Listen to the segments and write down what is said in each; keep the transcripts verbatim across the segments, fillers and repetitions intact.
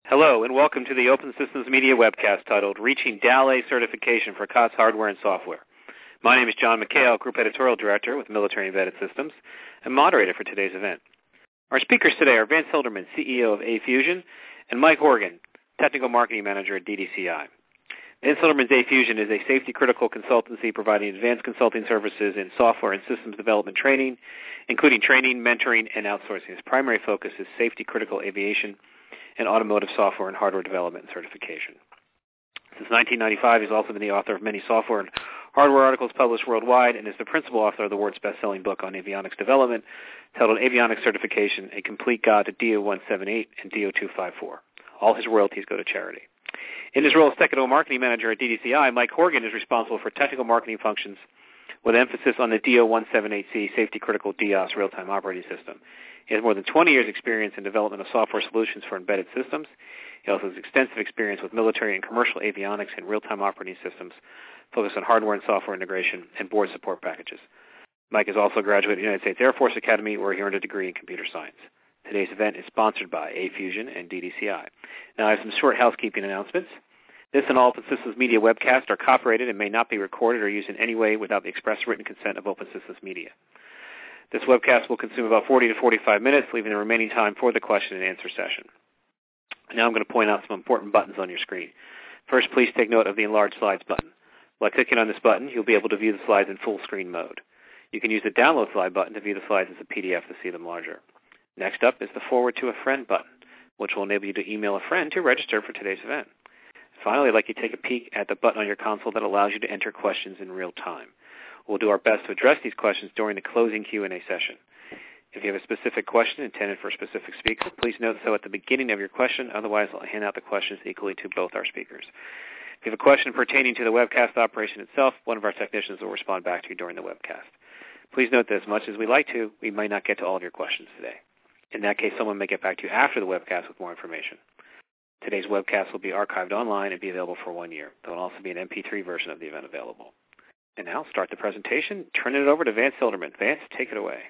Hello, and welcome to the Open Systems Media webcast titled Reaching D A L A Certification for C O T S Hardware and Software. My name is John McHale, Group Editorial Director with Military Embedded Systems, and moderator for today's event. Our speakers today are Vance Hilderman, C E O of A-Fusion, and Mike Horgan, Technical Marketing Manager at D D C I. Vance Hilderman's A-Fusion is a safety-critical consultancy providing advanced consulting services in software and systems development training, including training, mentoring, and outsourcing. His primary focus is safety-critical aviation and automotive software and hardware development and certification. Since nineteen ninety-five, he's also been the author of many software and hardware articles published worldwide and is the principal author of the world's best-selling book on avionics development titled Avionics Certification, A Complete Guide to D O one seventy-eight and D O two fifty-four. All his royalties go to charity. In his role as Technical Marketing Manager at D D C I, Mike Horgan is responsible for technical marketing functions with emphasis on the D O one seventy-eight C safety-critical D O S real-time operating system. He has more than twenty years' experience in development of software solutions for embedded systems. He also has extensive experience with military and commercial avionics and real-time operating systems, focused on hardware and software integration and board support packages. Mike is also a graduate of the United States Air Force Academy, where he earned a degree in computer science. Today's event is sponsored by A-Fusion and D D C I. Now I have some short housekeeping announcements. This and all Open Systems Media webcasts are copyrighted and may not be recorded or used in any way without the express written consent of Open Systems Media. This webcast will consume about forty to forty-five minutes, leaving the remaining time for the question and answer session. Now I'm going to point out some important buttons on your screen. First, please take note of the Enlarge Slides button. By clicking on this button, you'll be able to view the slides in full screen mode. You can use the Download Slide button to view the slides as a P D F to see them larger. Next up is the Forward to a Friend button, which will enable you to email a friend to register for today's event. Finally, I'd like you to take a peek at the button on your console that allows you to enter questions in real time. We'll do our best to address these questions during the closing Q and A session. If you have a specific question intended for a specific speaker, please note so at the beginning of your question. Otherwise, I'll hand out the questions equally to both our speakers. If you have a question pertaining to the webcast operation itself, one of our technicians will respond back to you during the webcast. Please note that as much as we like to, we might not get to all of your questions today. In that case, someone may get back to you after the webcast with more information. Today's webcast will be archived online and be available for one year. There will also be an M P three version of the event available. And now, start the presentation. Turn it over to Vance Hilderman. Vance, take it away.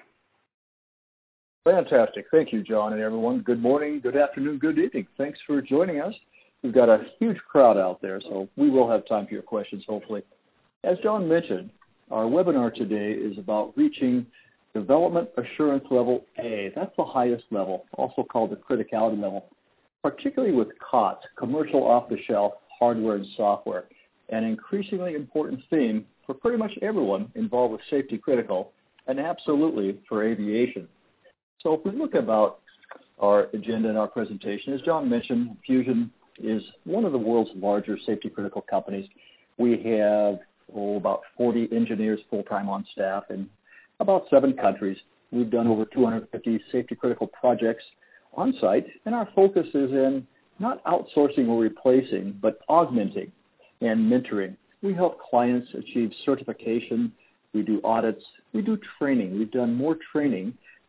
Fantastic. Thank you, John and everyone. Good morning, good afternoon, good evening. Thanks for joining us. We've got a huge crowd out there, so we will have time for your questions, hopefully. As John mentioned, our webinar today is about reaching Development Assurance Level A. That's the highest level, also called the criticality level, particularly with C O T S, commercial off-the-shelf hardware and software, an increasingly important theme for pretty much everyone involved with safety critical, and absolutely for aviation. So if we look about our agenda and our presentation, as John mentioned, Fusion is one of the world's larger safety critical companies. We have oh, about forty engineers full-time on staff in about seven countries. We've done over two hundred fifty safety critical projects on site, and our focus is in not outsourcing or replacing, but augmenting and mentoring. We help clients achieve certification. We do audits. We do training. We've done more training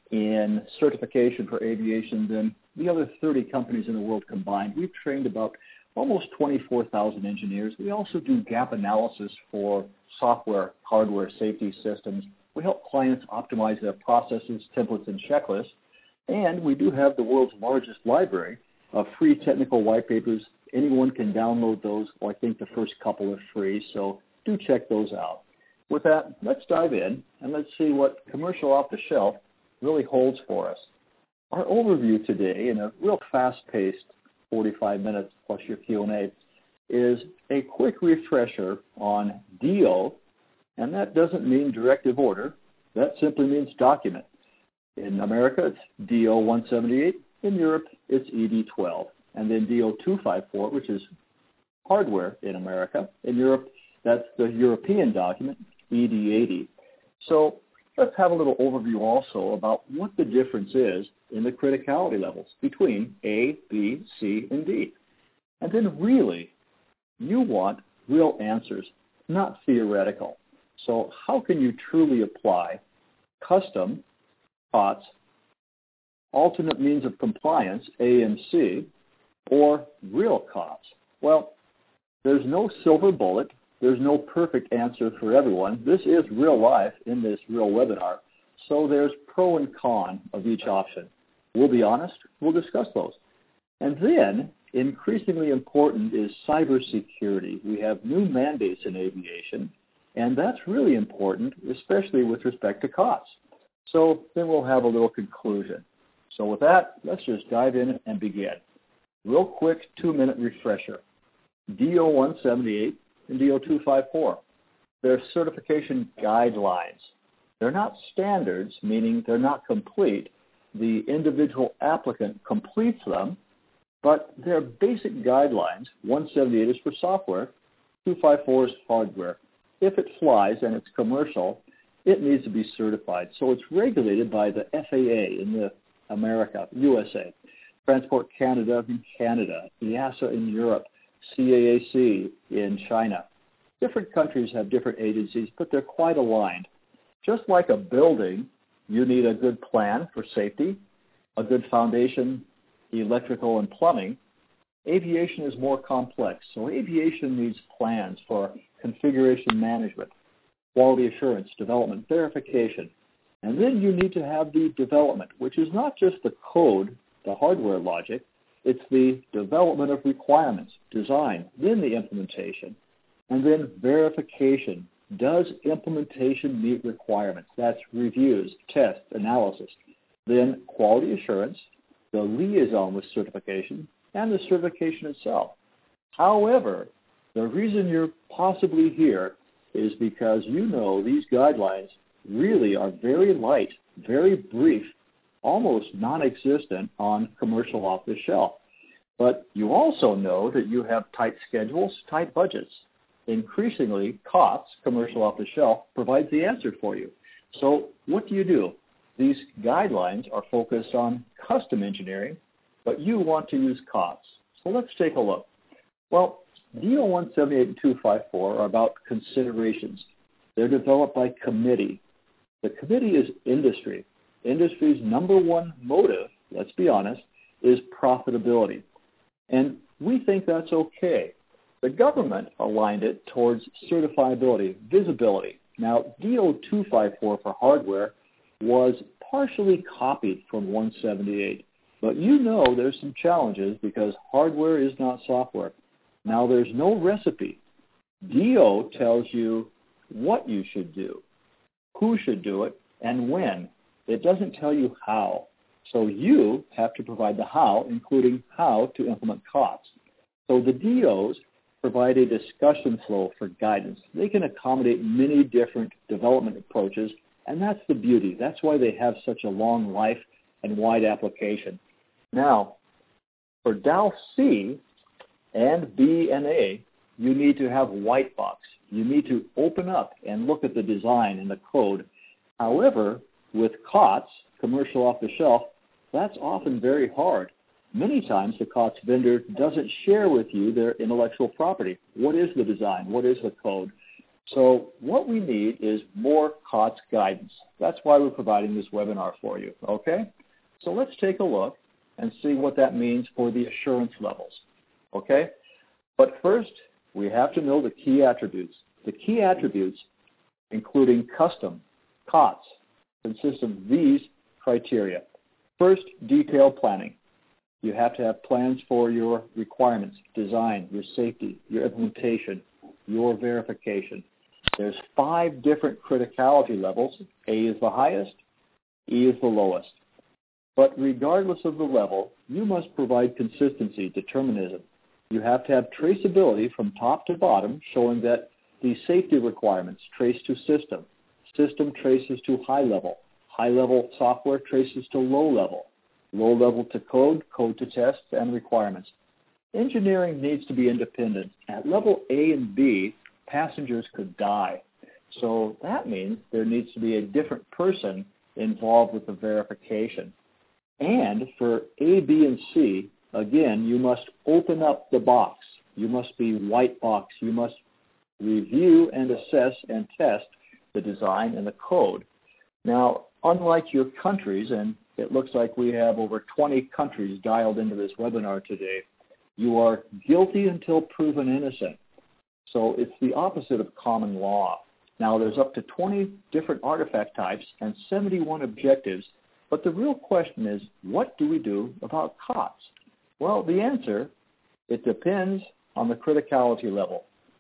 in certification for aviation than the other thirty companies in the world combined. We've trained about almost twenty-four thousand engineers. We also do gap analysis for software, hardware, safety systems. We help clients optimize their processes, templates, and checklists. And we do have the world's largest library of free technical white papers. Anyone can download those. Well, I think the first couple are free, so do check those out. With that, let's dive in and let's see what commercial off-the-shelf really holds for us. Our overview today, in a real fast-paced forty-five minutes plus your Q and A, is a quick refresher on D O, and that doesn't mean directive order. That simply means document. In America, it's D O one seventy-eight. In Europe, it's E D twelve. And then D O two fifty-four, which is hardware in America. In Europe, that's the European document, E D eighty. So let's have a little overview also about what the difference is in the criticality levels between A, B, C, and D. And then really, you want real answers, not theoretical. So how can you truly apply custom C O T S, alternate means of compliance, A and C, or real C O T S? Well, there's no silver bullet. There's no perfect answer for everyone. This is real life in this real webinar, so there's pro and con of each option. We'll be honest. We'll discuss those. And then, increasingly important is cybersecurity. We have new mandates in aviation, and that's really important, especially with respect to costs. So then we'll have a little conclusion. So with that, let's just dive in and begin. Real quick two-minute refresher. D O one seventy-eight and D O two fifty-four. They're certification guidelines. They're not standards, meaning they're not complete. The individual applicant completes them, but they're basic guidelines. one seventy-eight is for software, two fifty-four is hardware. If it flies and it's commercial, it needs to be certified. So it's regulated by the F A A in the America, U S A, Transport Canada in Canada, E A S A in Europe, C A A C in China. Different countries have different agencies, but they're quite aligned. Just like a building, you need a good plan for safety, a good foundation, electrical and plumbing. Aviation is more complex, so aviation needs plans for configuration management, quality assurance, development, verification. And then you need to have the development, which is not just the code, the hardware logic, it's the development of requirements, design, then the implementation, and then verification. Does implementation meet requirements? That's reviews, tests, analysis. Then quality assurance, the liaison with certification, and the certification itself. However, the reason you're possibly here is because you know these guidelines really are very light, very brief, almost non-existent on commercial off-the-shelf. But you also know that you have tight schedules, tight budgets. Increasingly, COTS, commercial off-the-shelf, provides the answer for you. So what do you do? These guidelines are focused on custom engineering, but you want to use COTS. So let's take a look. Well, D O one seventy-eight and two fifty-four are about considerations. They're developed by committee. The committee is industry. Industry's number one motive, let's be honest, is profitability. And we think that's okay. The government aligned it towards certifiability, visibility. Now, D O two fifty-four for hardware was partially copied from one seventy-eight. But you know there's some challenges because hardware is not software. Now, there's no recipe. D O tells you what you should do, who should do it, and when. It doesn't tell you how. So you have to provide the how, including how to implement COTS. So the D Os provide a discussion flow for guidance. They can accommodate many different development approaches, and that's the beauty. That's why they have such a long life and wide application. Now, for D A L C and B and A, you need to have white box. You need to open up and look at the design and the code. However, with COTS, commercial off-the-shelf, that's often very hard. Many times the COTS vendor doesn't share with you their intellectual property. What is the design? What is the code? So what we need is more COTS guidance. That's why we're providing this webinar for you, okay? So let's take a look and see what that means for the assurance levels, okay? But first, we have to know the key attributes. The key attributes, including custom, COTS, consist of these criteria. First, detailed planning. You have to have plans for your requirements, design, your safety, your implementation, your verification. There's five different criticality levels. A is the highest, E is the lowest. But regardless of the level, you must provide consistency, determinism. You have to have traceability from top to bottom, showing that the safety requirements trace to system. System traces to high level. High level software traces to low level. Low level to code, code to tests, and requirements. Engineering needs to be independent. At level A and B, passengers could die. So that means there needs to be a different person involved with the verification. And for A, B, and C, again, you must open up the box. You must be white box. You must review and assess and test the design and the code. Now, unlike your countries, and it looks like we have over twenty countries dialed into this webinar today, you are guilty until proven innocent. So it's the opposite of common law. Now, there's up to twenty different artifact types and seventy-one objectives, but the real question is, what do we do about COTS? Well, the answer It depends on the criticality level.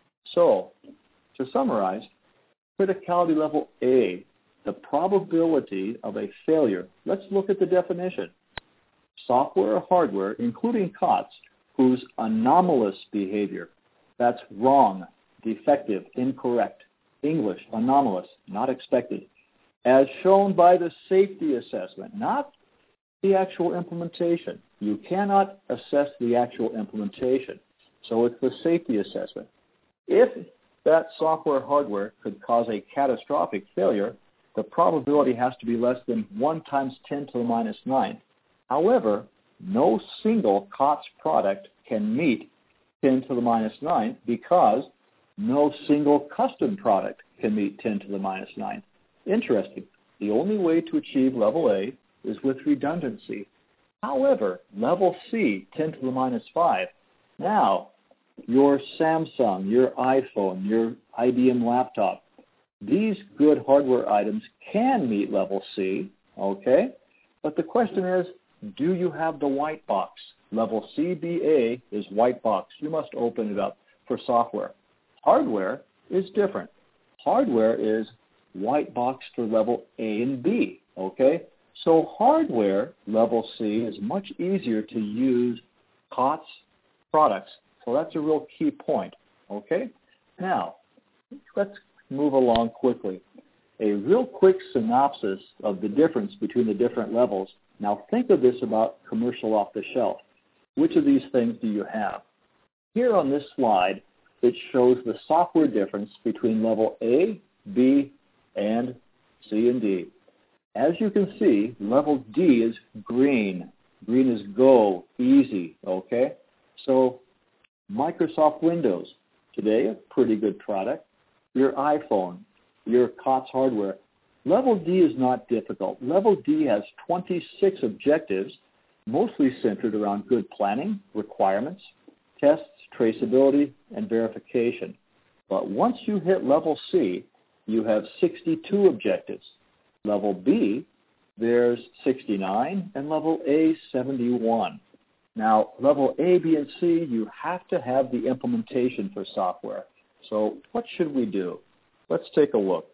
So, to summarize, criticality level A, the probability of a failure. Let's look at the definition. Software or hardware, including C O T S, whose anomalous behavior, that's wrong, defective, incorrect, English, anomalous, not expected, as shown by the safety assessment, not the actual implementation. You cannot assess the actual implementation, so it's the safety assessment. If that software or hardware could cause a catastrophic failure, the probability has to be less than one times ten to the minus ninth. However, no single C O T S product can meet ten to the minus ninth because no single custom product can meet ten to the minus ninth. Interesting. The only way to achieve level A is with redundancy. However, level C, ten to the minus five. Now, your Samsung, your iPhone, your I B M laptop, these good hardware items can meet level C, okay? But the question is, do you have the white box? Level C B A is white box. You must open it up for software. Hardware is different. Hardware is white box for level A and B, okay? So hardware, level C, is much easier to use C O T S products. So that's a real key point, okay? Now, let's move along quickly. A real quick synopsis of the difference between the different levels. Now think of this about commercial off-the-shelf. Which of these things do you have? Here on this slide, it shows the software difference between level A, B, and C and D. As you can see, level D is green. Green is go, easy, okay? So Microsoft Windows, today a pretty good product. Your iPhone, your C O T S hardware. Level D is not difficult. Level D has twenty-six objectives, mostly centered around good planning, requirements, tests, traceability, and verification. But once you hit level C, you have sixty-two objectives. Level B, there's sixty-nine, and level A, seventy-one. Now, level A, B, and C, you have to have the implementation for software. So what should we do? Let's take a look.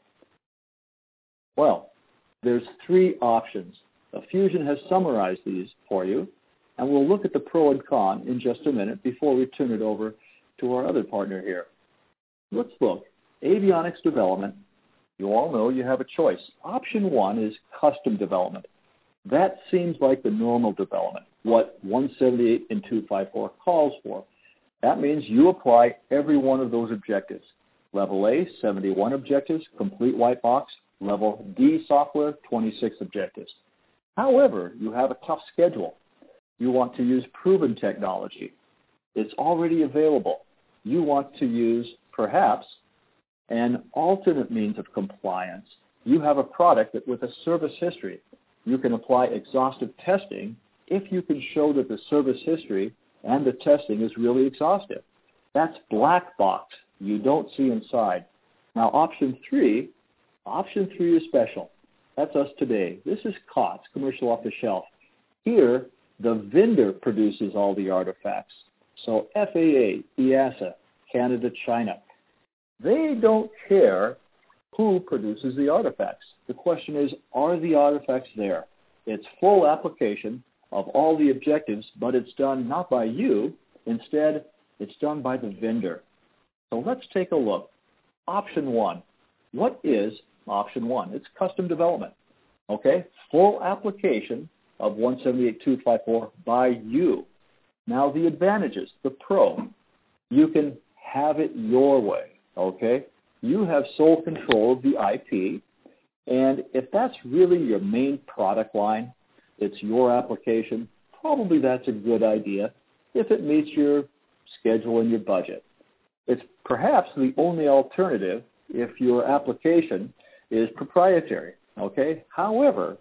Well, there's three options. Fusion has summarized these for you, and we'll look at the pro and con in just a minute before we turn it over to our other partner here. Let's look. Avionics development. You all know you have a choice. Option one is custom development. That seems like the normal development, what one seventy-eight and two fifty-four calls for. That means you apply every one of those objectives. Level A, seventy-one objectives, complete white box. Level D software, twenty-six objectives. However, you have a tough schedule. You want to use proven technology. It's already available. You want to use, perhaps, an alternate means of compliance. You have a product that with a service history, you can apply exhaustive testing if you can show that the service history and the testing is really exhaustive. That's black box. You don't see inside. Now, option three, option three is special. That's us today. This is C O T S, commercial off the shelf. Here, the vendor produces all the artifacts. So F A A, E A S A, Canada, China, they don't care who produces the artifacts. The question is, are the artifacts there? It's full application of all the objectives, but it's done not by you. Instead, it's done by the vendor. So let's take a look. Option one. What is option one? It's custom development. Okay? Full application of one seventy-eight two fifty-four by you. Now the advantages, the pro, you can have it your way. Okay? You have sole control of the I P, and if that's really your main product line, it's your application, probably that's a good idea if it meets your schedule and your budget. It's perhaps the only alternative if your application is proprietary. Okay? However,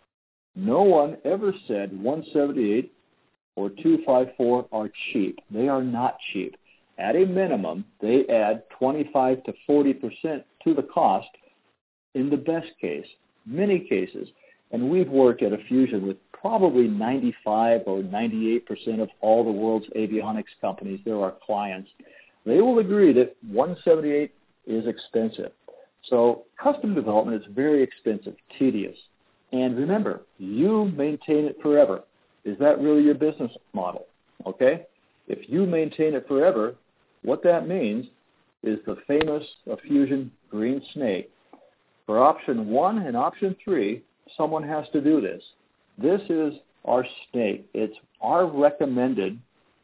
no one ever said one seventy-eight or two fifty-four are cheap. They are not cheap. At a minimum, they add twenty-five to forty percent to the cost in the best case. Many cases, And we've worked at Fusion with probably ninety-five or ninety-eight percent of all the world's avionics companies. They're our clients. They will agree that one seventy-eight is expensive. So custom development is very expensive, tedious. And remember, you maintain it forever. Is that really your business model? Okay? If you maintain it forever, what that means is the famous Fusion green snake. For option one and option three, someone has to do this. This is our snake. It's our recommended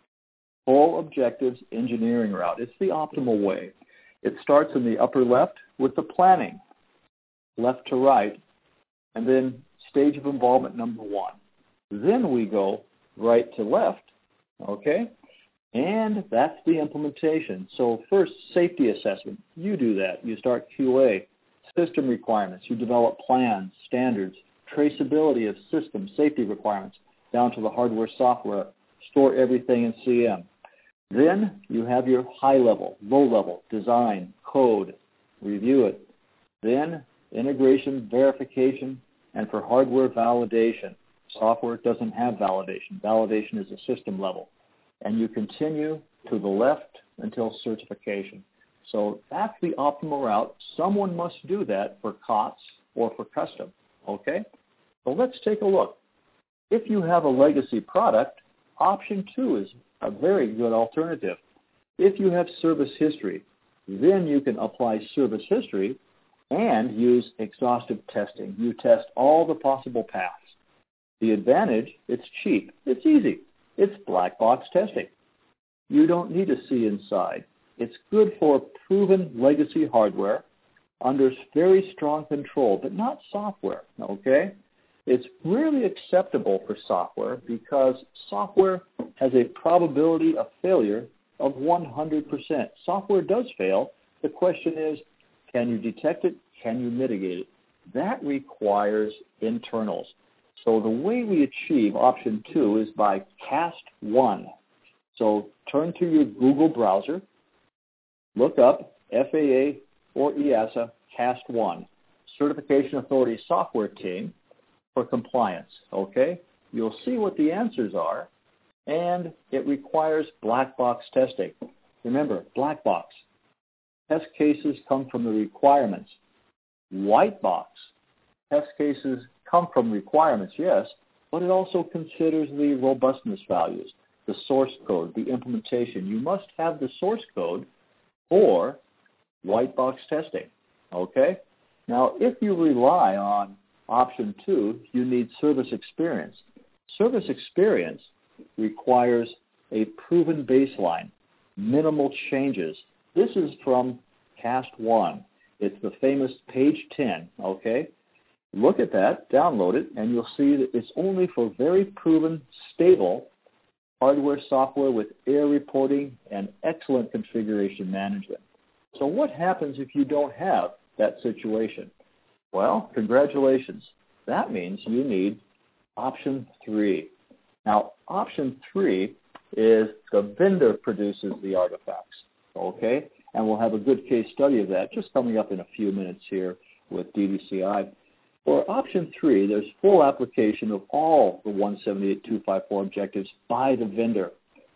full objectives engineering route. It's the optimal way. It starts in the upper left with the planning, left to right, and then stage of involvement number one. Then we go right to left, okay? And that's the implementation. So first, safety assessment. You do that. You start Q A. System requirements. You develop plans, standards, traceability of system safety requirements down to the hardware, software. Store everything in C M. Then you have your high level, low level, design, code, review it. Then integration, verification, and for hardware validation. Software doesn't have validation. Validation is a system level. And you continue to the left until certification. So that's the optimal route. Someone must do that for C O T S or for custom, okay? So let's take a look. If you have a legacy product, option two is a very good alternative. If you have service history, then you can apply service history and use exhaustive testing. You test all the possible paths. The advantage, it's cheap. It's easy. It's black box testing. You don't need to see inside. It's good for proven legacy hardware under very strong control, but not software, okay? It's really acceptable for software because software has a probability of failure of one hundred percent. Software does fail. The question is, can you detect it? Can you mitigate it? That requires internals. So the way we achieve option two is by CAST one. So turn to your Google browser, look up F A A or E A S A CAST one, Certification Authority Software Team for Compliance, okay? You'll see what the answers are, and it requires black box testing. Remember, black box. Test cases come from the requirements. White box. Test cases come from requirements, yes, but it also considers the robustness values, the source code, the implementation. You must have the source code for white box testing, okay? Now, if you rely on option two, you need service experience. Service experience requires a proven baseline, minimal changes. This is from CAST one. It's the famous page ten, okay? Look at that, download it, and you'll see that it's only for very proven, stable hardware, software with error reporting and excellent configuration management. So what happens if you don't have that situation? Well, congratulations. That means you need option three. Now, option three is the vendor produces the artifacts, okay? And we'll have a good case study of that just coming up in a few minutes here with D D C I. For option three, there's full application of all the one seventy-eight two fifty-four objectives by the vendor.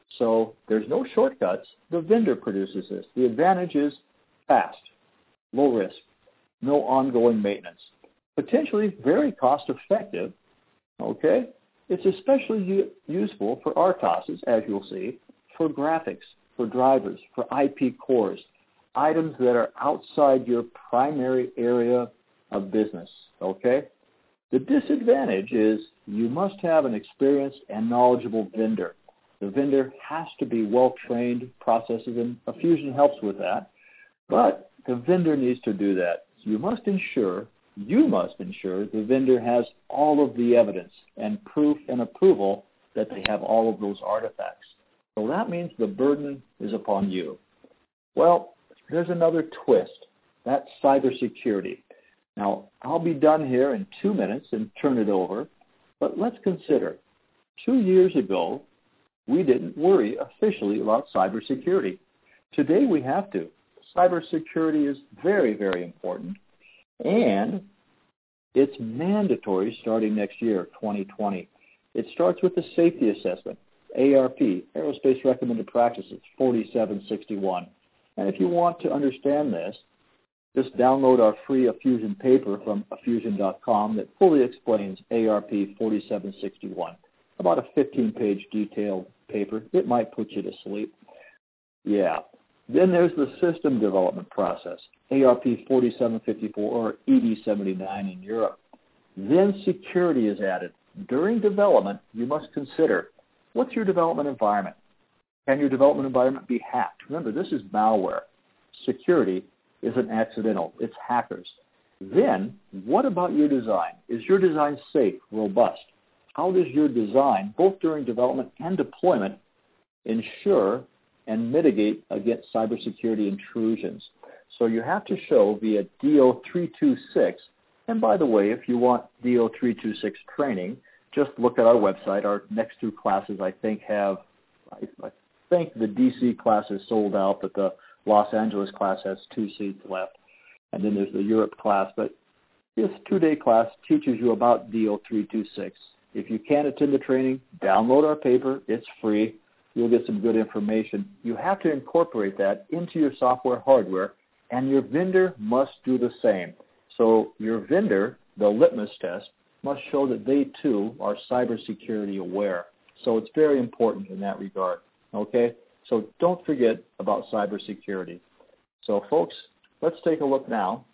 So there's no shortcuts. The vendor produces this. The advantage is fast, low risk, no ongoing maintenance, potentially very cost effective, okay? It's especially u- useful for R T O Ss, as you'll see, for graphics, for drivers, for I P cores, items that are outside your primary area of business, okay? The disadvantage is you must have an experienced and knowledgeable vendor. The vendor has to be well-trained, processes, and Fusion helps with that, but the vendor needs to do that. You must ensure, you must ensure the vendor has all of the evidence and proof and approval that they have all of those artifacts. So that means the burden is upon you. Well, there's another twist. That's cybersecurity. Now, I'll be done here in two minutes and turn it over, but let's consider, two years ago, we didn't worry officially about cybersecurity. Today we have to. Cybersecurity is very, very important, and It's mandatory starting next year, twenty twenty. It starts with the safety assessment, A R P, Aerospace Recommended Practices, forty-seven sixty-one. And if you want to understand this, just download our free Affusion paper from affusion dot com that fully explains A R P forty-seven sixty-one. About a fifteen-page detailed paper. It might put you to sleep. Yeah. Then there's the system development process, A R P forty-seven fifty-four or E D seventy-nine in Europe. Then security is added. During development, you must consider, what's your development environment? Can your development environment be hacked? Remember, this is malware. Security isn't accidental. It's hackers. Then, what about your design? Is your design safe, robust? How does your design, both during development and deployment, ensure and mitigate against cybersecurity intrusions? So you have to show via D O three twenty-six. And by the way, if you want D O three twenty-six training, just look at our website. Our next two classes, I think, have, I think the D C class is sold out, but the Los Angeles class has two seats left. And then there's the Europe class. But this two-day class teaches you about D O three twenty-six. If you can't attend the training, download our paper. It's free. You'll get some good information. You have to incorporate that into your software hardware, and your vendor must do the same. So your vendor, the litmus test, must show that they, too, are cybersecurity aware. So it's very important in that regard, okay? So don't forget about cybersecurity. So, folks, let's take a look now.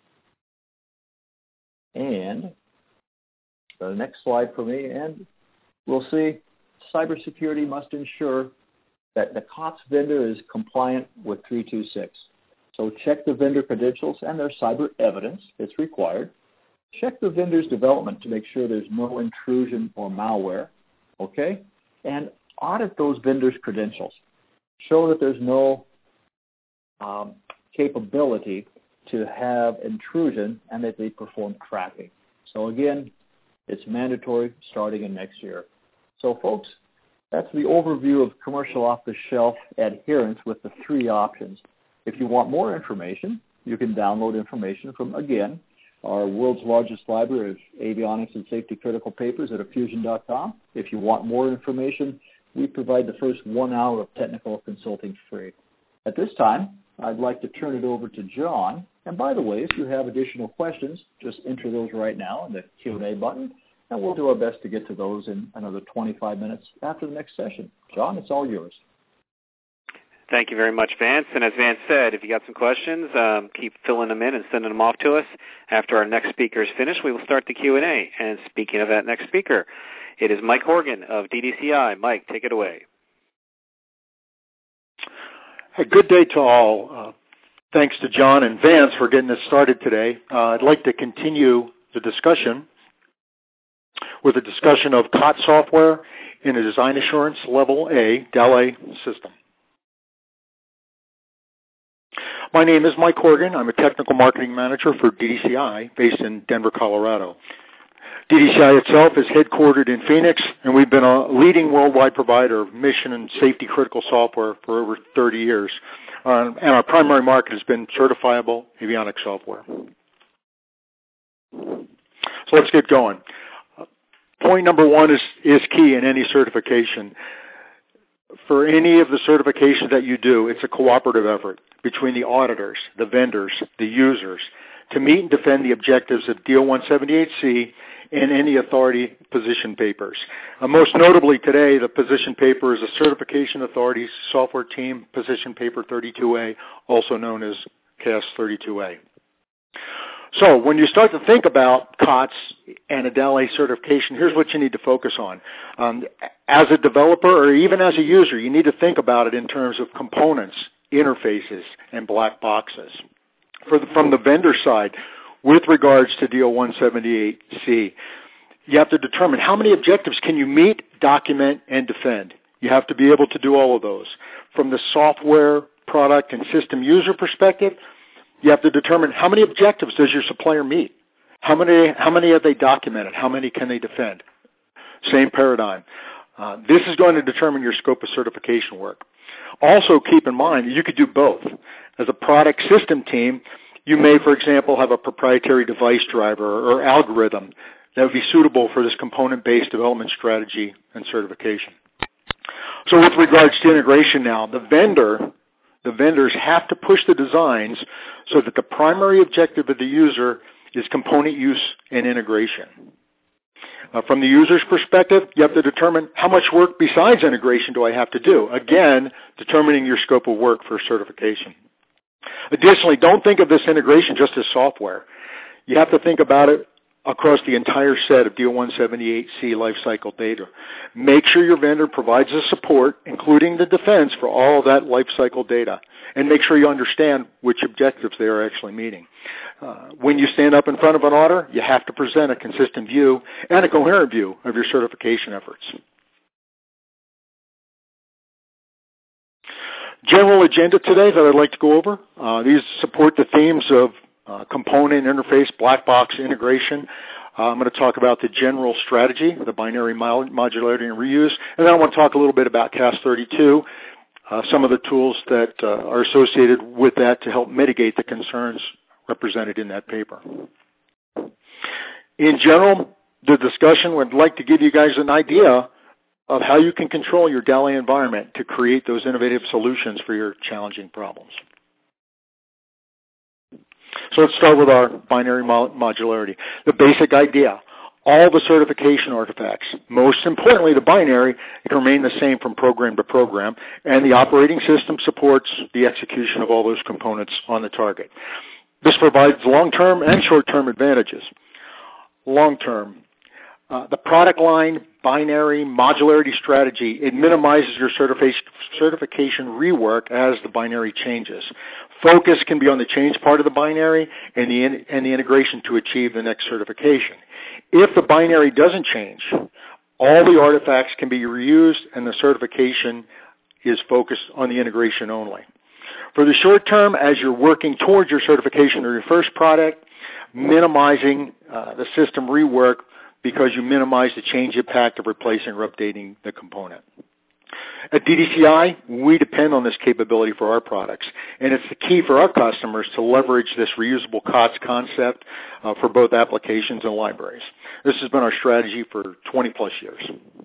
And the next slide for me, and we'll see cybersecurity must ensure that the C O T S vendor is compliant with three twenty-six. So check the vendor credentials and their cyber evidence. It's required. Check the vendor's development to make sure there's no intrusion or malware, okay? And audit those vendors' credentials. Show that there's no um, capability to have intrusion and that they perform tracking. So again, it's mandatory starting in next year. So folks, that's the overview of commercial off-the-shelf adherence with the three options. If you want more information, you can download information from, again, our world's largest library of avionics and safety critical papers at affusion dot com. If you want more information, we provide the first one hour of technical consulting free. At this time, I'd like to turn it over to John. And by the way, if you have additional questions, just enter those right now in the Q and A button, and we'll do our best to get to those in another twenty-five minutes after the next session. John, it's all yours. Thank you very much, Vance. And as Vance said, if you got some questions, um, keep filling them in and sending them off to us. After our next speaker is finished, we will start the Q and A. And speaking of that next speaker, it is Mike Horgan of D D C I. Mike, take it away. Hey, good day to all. Uh, thanks to John and Vance for getting us started today. Uh, I'd like to continue the discussion with a discussion of C O T S software in a design assurance level A, D A L A system. My name is Mike Horgan. I'm a technical marketing manager for D D C I based in Denver, Colorado. D D C I itself is headquartered in Phoenix, and we've been a leading worldwide provider of mission and safety critical software for over thirty years. Uh, and our primary market has been certifiable avionics software. So let's get going. Point number one is, is key in any certification. For any of the certifications that you do, it's a cooperative effort between the auditors, the vendors, the users, to meet and defend the objectives of D O one seventy-eight C and any authority position papers. Uh, most notably today, the position paper is a Certification Authority Software Team Position Paper thirty-two A, also known as C A S thirty-two A. So when you start to think about C O T S and a D A L A certification, here's what you need to focus on. Um, as a developer or even as a user, you need to think about it in terms of components, interfaces, and black boxes. For the, from the vendor side, with regards to D O one seventy-eight C, you have to determine how many objectives can you meet, document, and defend. You have to be able to do all of those. From the software, product, and system user perspective, you have to determine how many objectives does your supplier meet? How many, how many have they documented? How many can they defend? Same paradigm. Uh, this is going to determine your scope of certification work. Also, keep in mind that you could do both. As a product system team, You may, for example, have a proprietary device driver or algorithm that would be suitable for this component-based development strategy and certification. So with regards to integration now, the vendor, the vendors have to push the designs so that the primary objective of the user is component use and integration. Uh, from the user's perspective, you have to determine how much work besides integration do I have to do. Again, determining your scope of work for certification. Additionally, don't think of this integration just as software. You have to think about it across the entire set of D O one seventy-eight C lifecycle data. Make sure your vendor provides the support, including the defense, for all of that lifecycle data, and make sure you understand which objectives they are actually meeting. Uh, when you stand up in front of an auditor, you have to present a consistent view and a coherent view of your certification efforts. General agenda today that I'd like to go over. Uh, these support the themes of Uh, component interface, black box integration. Uh, I'm going to talk about the general strategy, the binary modularity and reuse, and then I want to talk a little bit about C A S thirty-two, uh, some of the tools that uh, are associated with that to help mitigate the concerns represented in that paper. In general, the discussion would like to give you guys an idea of how you can control your D A L E environment to create those innovative solutions for your challenging problems. So let's start with our binary modularity. The basic idea, all the certification artifacts, most importantly the binary, can remain the same from program to program, and the operating system supports the execution of all those components on the target. This provides long-term and short-term advantages. Long-term, uh, the product line binary modularity strategy, it minimizes your certification, certification rework as the binary changes. Focus can be on the change part of the binary and the, in, and the integration to achieve the next certification. If the binary doesn't change, all the artifacts can be reused and the certification is focused on the integration only. For the short term, as you're working towards your certification of your first product, minimizing uh, the system rework because you minimize the change impact of replacing or updating the component. At D D C I, we depend on this capability for our products, and it's the key for our customers to leverage this reusable C O T S concept uh, for both applications and libraries. This has been our strategy for twenty plus years.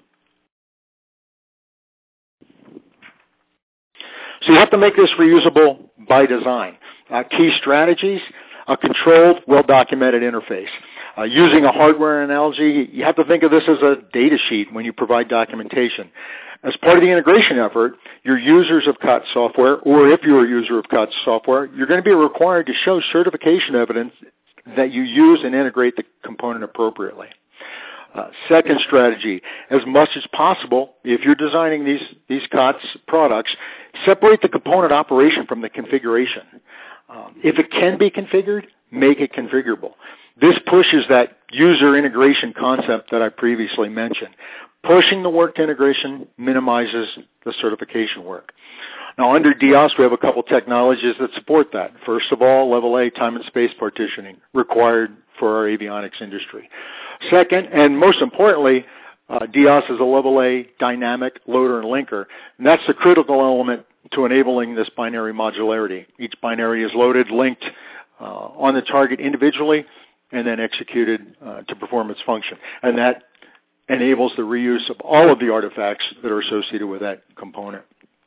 So you have to make this reusable by design. Uh, key strategies, a controlled, well-documented interface. Uh, using a hardware analogy, you have to think of this as a data sheet when you provide documentation. As part of the integration effort, your users of C O T S software, or if you're a user of C O T S software, you're going to be required to show certification evidence that you use and integrate the component appropriately. Uh, second strategy, as much as possible, if you're designing these, these C O T S products, separate the component operation from the configuration. Um, if it can be configured, make it configurable. This pushes that user integration concept that I previously mentioned. Pushing the work to integration minimizes the certification work. Now, under D O S, we have a couple technologies that support that. First of all, level A time and space partitioning, required for our avionics industry. Second, and most importantly, uh, D O S is a level A dynamic loader and linker, and that's the critical element to enabling this binary modularity. Each binary is loaded, linked uh, on the target individually, and then executed uh, to perform its function. And that enables the reuse of all of the artifacts that are associated with that component.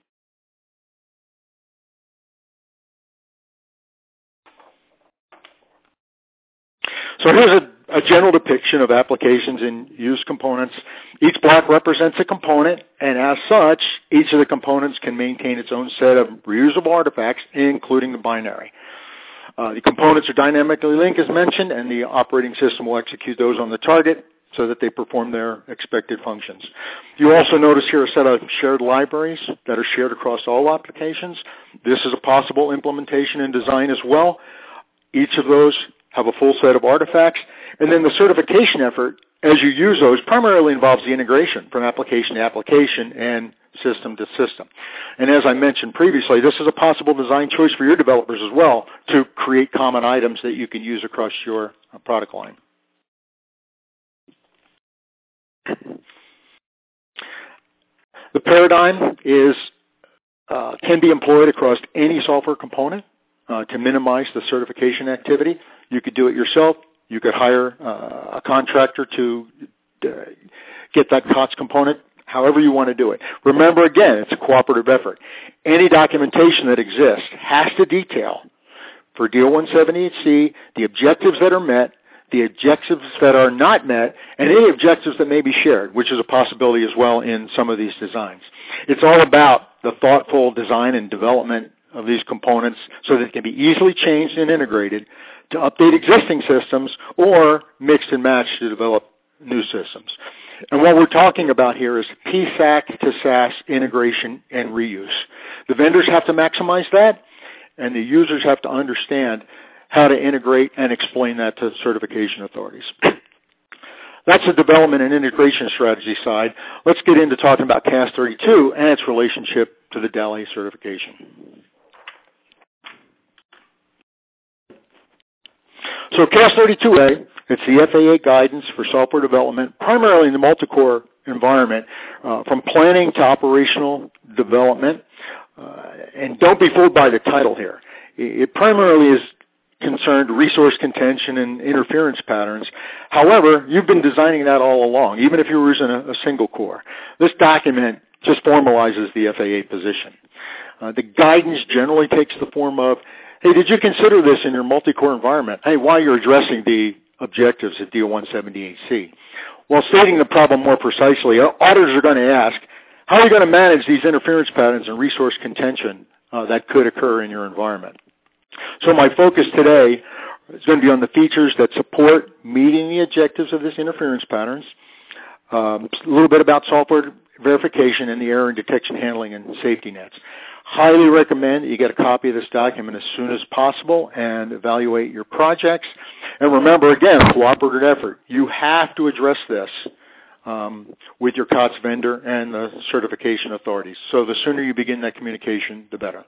So here's a, a general depiction of applications and use components. Each block represents a component, and as such, each of the components can maintain its own set of reusable artifacts, including the binary. Uh, the components are dynamically linked, as mentioned, and the operating system will execute those on the target so that they perform their expected functions. You also notice here a set of shared libraries that are shared across all applications. This is a possible implementation and design as well. Each of those have a full set of artifacts, and then the certification effort, as you use those, primarily involves the integration from application to application and system to system. And as I mentioned previously, this is a possible design choice for your developers as well to create common items that you can use across your product line. The paradigm is uh, can be employed across any software component. uh, to minimize the certification activity. You could do it yourself. You could hire uh, a contractor to uh, get that C O T S component, however you want to do it. Remember, again, it's a cooperative effort. Any documentation that exists has to detail for D O one seventy-eight C the objectives that are met, the objectives that are not met, and any objectives that may be shared, which is a possibility as well in some of these designs. It's all about the thoughtful design and development of these components so that it can be easily changed and integrated to update existing systems or mixed and matched to develop new systems. And what we're talking about here is P SAC to SaaS integration and reuse. The vendors have to maximize that, and the users have to understand how to integrate and explain that to certification authorities. That's the development and integration strategy side. Let's get into talking about C A S thirty-two and its relationship to the D A L E certification. So C A S thirty-two A, it's the F A A guidance for software development, primarily in the multi-core environment, uh, from planning to operational development. Uh, and don't be fooled by the title here. It primarily is concerned resource contention and interference patterns. However, you've been designing that all along, even if you were using a, a single core. This document just formalizes the F A A position. Uh, the guidance generally takes the form of, hey, did you consider this in your multi-core environment? Hey, while you're addressing the objectives of D O one seventy-eight C. While stating the problem more precisely, auditors are going to ask, how are you going to manage these interference patterns and resource contention uh, that could occur in your environment? So my focus today is going to be on the features that support meeting the objectives of these interference patterns, um, a little bit about software verification and the error and detection handling and safety nets. Highly recommend that you get a copy of this document as soon as possible and evaluate your projects. And remember, again, cooperative effort. You have to address this um, with your C O T S vendor and the certification authorities. So the sooner you begin that communication, the better.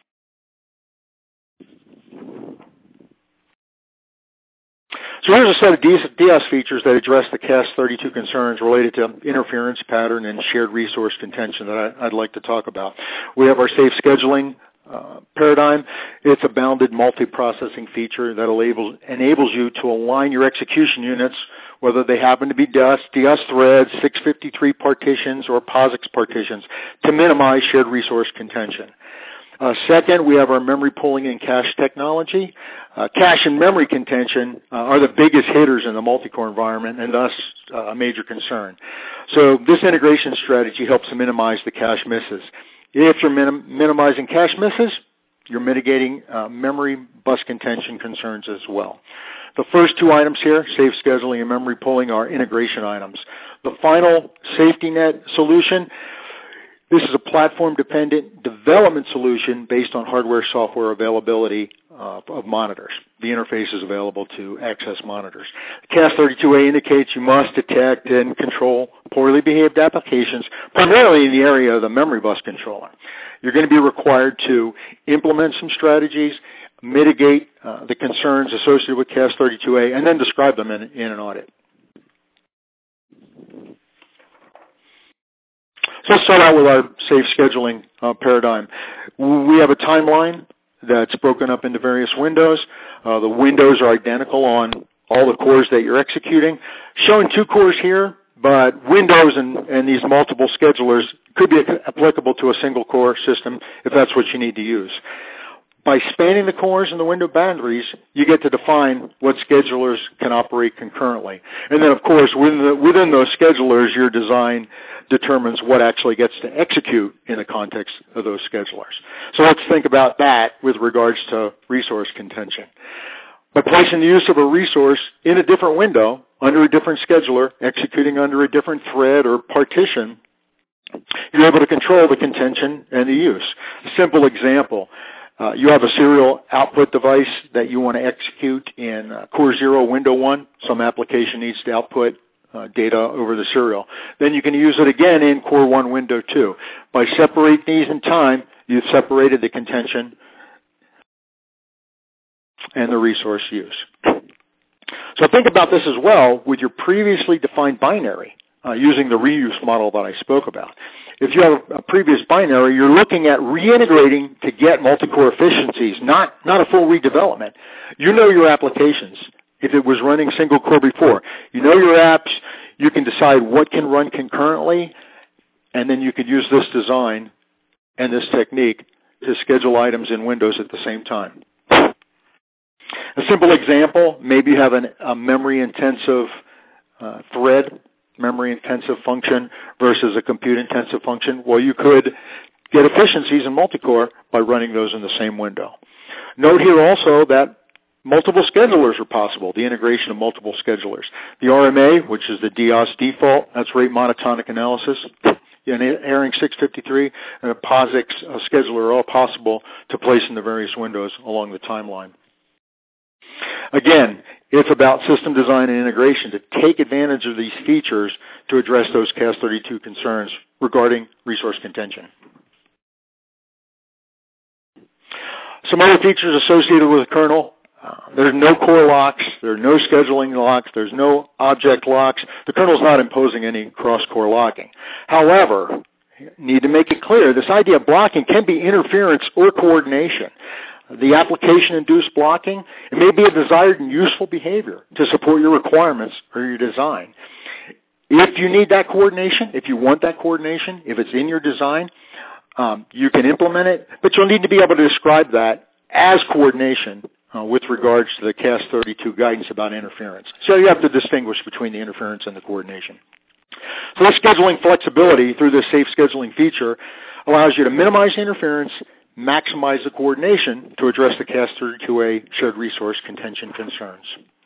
So here's a set of D S features that address the C A S thirty-two concerns related to interference pattern and shared resource contention that I, I'd like to talk about. We have our safe scheduling uh, paradigm. It's a bounded multi-processing feature that enables, enables you to align your execution units, whether they happen to be D S, D S threads, six fifty-three partitions, or POSIX partitions, to minimize shared resource contention. Uh, second, we have our memory pooling and cache technology. Uh, cache and memory contention uh, are the biggest hitters in the multi-core environment and thus uh, a major concern. So this integration strategy helps to minimize the cache misses. If you're minim- minimizing cache misses, you're mitigating uh, memory bus contention concerns as well. The first two items here, safe scheduling and memory pooling, are integration items. The final safety net solution, this is a platform-dependent development solution based on hardware-software availability uh, of monitors. The interface is available to access monitors. C A S thirty-two A indicates you must detect and control poorly behaved applications, primarily in the area of the memory bus controller. You're going to be required to implement some strategies, mitigate uh, the concerns associated with C A S thirty-two A, and then describe them in, in an audit. So let's start out with our safe scheduling uh, paradigm. We have a timeline that's broken up into various windows. Uh, the windows are identical on all the cores that you're executing. Showing two cores here, but windows and, and these multiple schedulers could be applicable to a single core system if that's what you need to use. By spanning the cores and the window boundaries, you get to define what schedulers can operate concurrently. And then, of course, within, the, within those schedulers, your design determines what actually gets to execute in the context of those schedulers. So let's think about that with regards to resource contention. By placing the use of a resource in a different window, under a different scheduler, executing under a different thread or partition, you're able to control the contention and the use. A simple example. Uh, you have a serial output device that you want to execute in uh, Core zero Window one. Some application needs to output uh, data over the serial. Then you can use it again in Core one Window two. By separating these in time, you've separated the contention and the resource use. So think about this as well with your previously defined binary. uh, using the reuse model that I spoke about. If you have a previous binary, you're looking at reintegrating to get multi-core efficiencies, not, not a full redevelopment. You know your applications. If it was running single core before, you know your apps, you can decide what can run concurrently, and then you could use this design and this technique to schedule items in Windows at the same time. A simple example, maybe you have an, a memory-intensive uh, thread, memory-intensive function versus a compute-intensive function. Well, you could get efficiencies in multi-core by running those in the same window. Note here also that multiple schedulers are possible, the integration of multiple schedulers. The R M A, which is the DOS default, that's rate monotonic analysis, and ARINC six fifty-three, and a POSIX uh, scheduler are all possible to place in the various windows along the timeline. Again, it's about system design and integration to take advantage of these features to address those C A S thirty-two concerns regarding resource contention. Some other features associated with the kernel. Uh, there's no core locks, there are no scheduling locks, there's no object locks. The kernel is not imposing any cross-core locking. However, need to make it clear, this idea of blocking can be interference or coordination. The application-induced blocking, it may be a desired and useful behavior to support your requirements or your design. If you need that coordination, if you want that coordination, if it's in your design, um, you can implement it, but you'll need to be able to describe that as coordination uh, with regards to the C A S thirty-two guidance about interference. So you have to distinguish between the interference and the coordination. So this scheduling flexibility through this safe scheduling feature allows you to minimize interference, maximize the coordination to address the C A S thirty-two A shared resource contention concerns.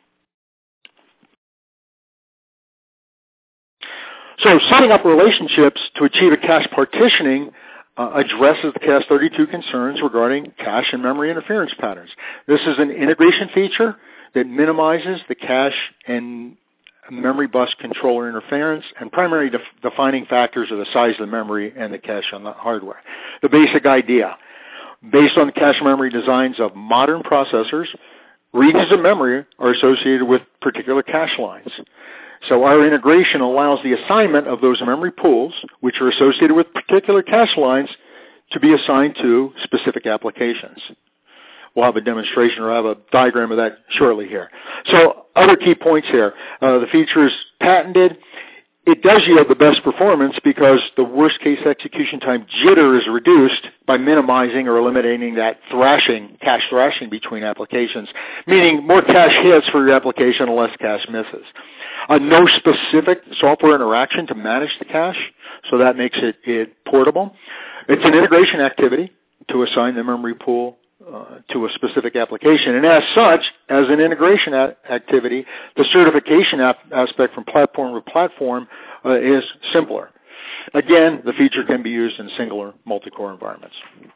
So setting up relationships to achieve a cache partitioning uh, addresses the C A S thirty-two concerns regarding cache and memory interference patterns. This is an integration feature that minimizes the cache and memory bus controller interference, and primary def- defining factors are the size of the memory and the cache on the hardware. The basic idea, based on the cache memory designs of modern processors, regions of memory are associated with particular cache lines. So our integration allows the assignment of those memory pools, which are associated with particular cache lines, to be assigned to specific applications. We'll have a demonstration or have a diagram of that shortly here. So other key points here. Uh, the feature is patented. It does yield the best performance because the worst case execution time jitter is reduced by minimizing or eliminating that thrashing, cache thrashing between applications, meaning more cache hits for your application and less cache misses. Uh, no specific software interaction to manage the cache, so that makes it, it portable. It's an integration activity to assign the memory pool uh, to a specific application. And as such, as an integration a- activity, the certification ap- aspect from platform to platform uh, is simpler. Again, the feature can be used in single or multi-core environments.